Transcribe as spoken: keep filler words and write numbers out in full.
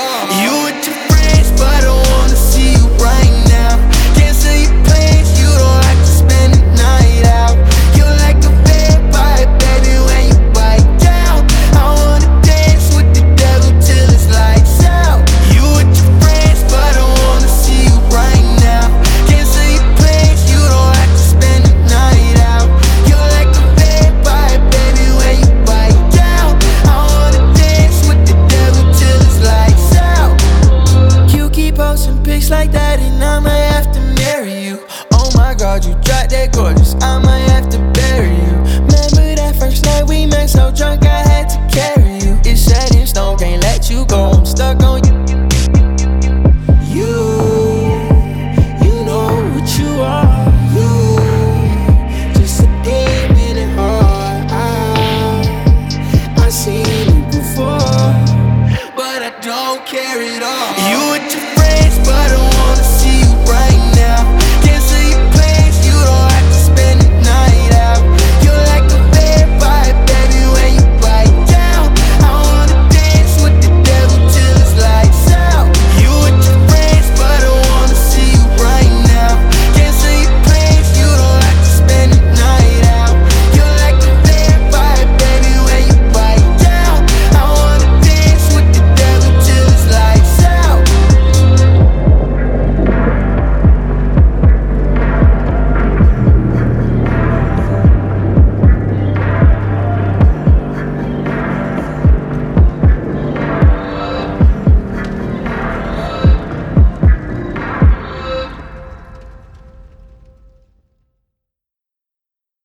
all. You with your friends, but I don't wanna see you right now. Cancel your plans, you don't have to spend the night out. You're like a vampire, baby, when you bite down. I wanna dance with the devil till it's lights out. You with your friends, but I don't wanna see you right now. Cancel your plans, you don't have to spend the night out. You're like a vampire, baby, when you bite down. I wanna dance with the devil till it's lights out. You keep posting pics like that and I might have to marry you. Oh my God, you drop that gorgeous, I might have to bury you. Remember that first night we met, so drunk I had to carry you. It's set in stone, can't let you go, I'm stuck on you. You, you know what you are. You, just a demon at heart. I, I seen you before, but I don't care at all. You with your friends, but I don't